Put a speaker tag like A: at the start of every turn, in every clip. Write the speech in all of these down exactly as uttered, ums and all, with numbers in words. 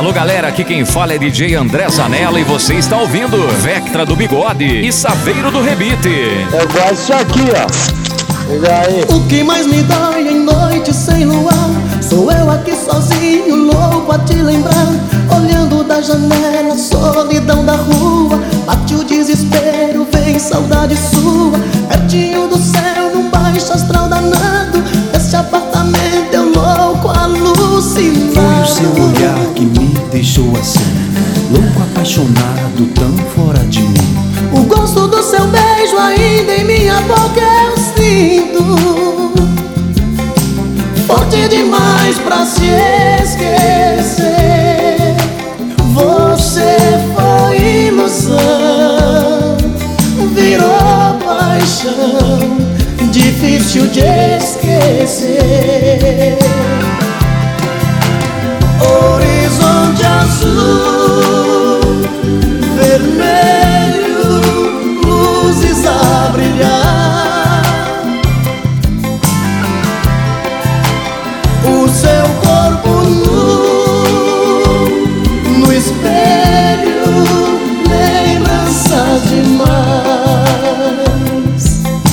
A: Alô galera, aqui quem fala é D J André Zanella e você está ouvindo Vectra do Bigode e Saveiro do Rebite.
B: Eu gosto disso aqui, ó. E daí?
C: O que mais me dói em noite sem luar, sou eu aqui sozinho, louco a te lembrar. Olhando da janela, solidão da rua, bate o desespero, vem saudade sua. Pertinho do céu, num baixo astral danado, esse apartamento eu louco alucinado.
D: Foi o seu olhar que me deixou assim, louco apaixonado, tão fora de mim.
C: O gosto do seu beijo ainda em minha boca eu sinto, forte demais pra se esquecer. Você foi ilusão, virou paixão, difícil de esquecer. Horizonte azul, vermelho, luzes a brilhar. O seu corpo nu, no espelho, lembranças demais.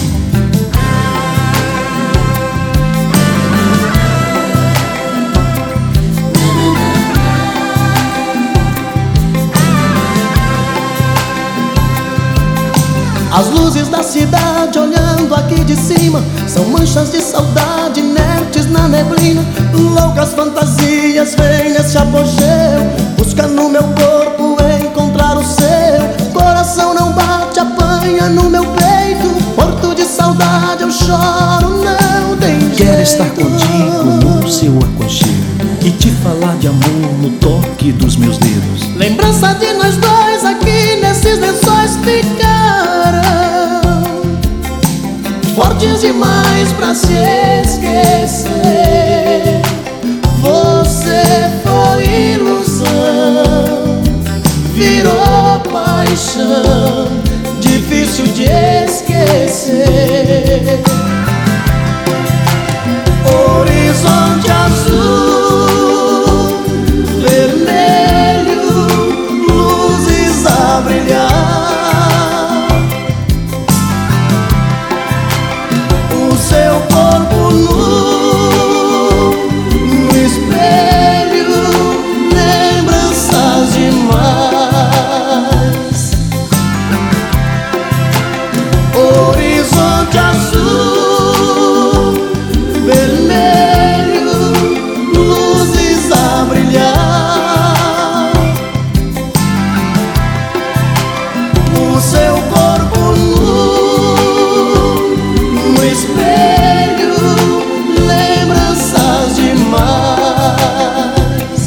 C: As luzes da cidade olhando aqui de cima são manchas de saudade inertes na neblina. Loucas fantasias vêm nesse apogeu, busca no meu corpo encontrar o seu. Coração não bate, apanha no meu peito, morto de saudade eu choro, não tem jeito.
D: Quero estar contigo no seu aconchego e te falar de amor no toque dos meus dedos.
C: Lembrança de nós dois aqui nesses lençóis ficaram, fortes demais pra se esquecer. Você foi ilusão, virou paixão, difícil de esquecer. Horizonte azul, vermelho, luzes a brilhar. O seu corpo nu, no espelho, lembranças demais. Horizonte azul, vermelho, luzes a brilhar. O seu corpo nu, no espelho, lembranças demais.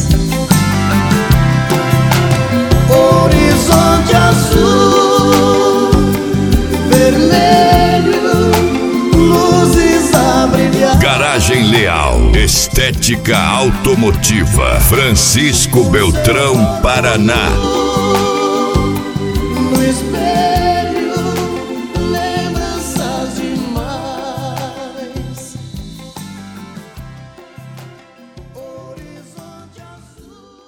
C: Horizonte azul, vermelho, luzes a brilhar.
E: Garagem Leal, estética automotiva, Francisco Beltrão, Paraná.
C: No espelho.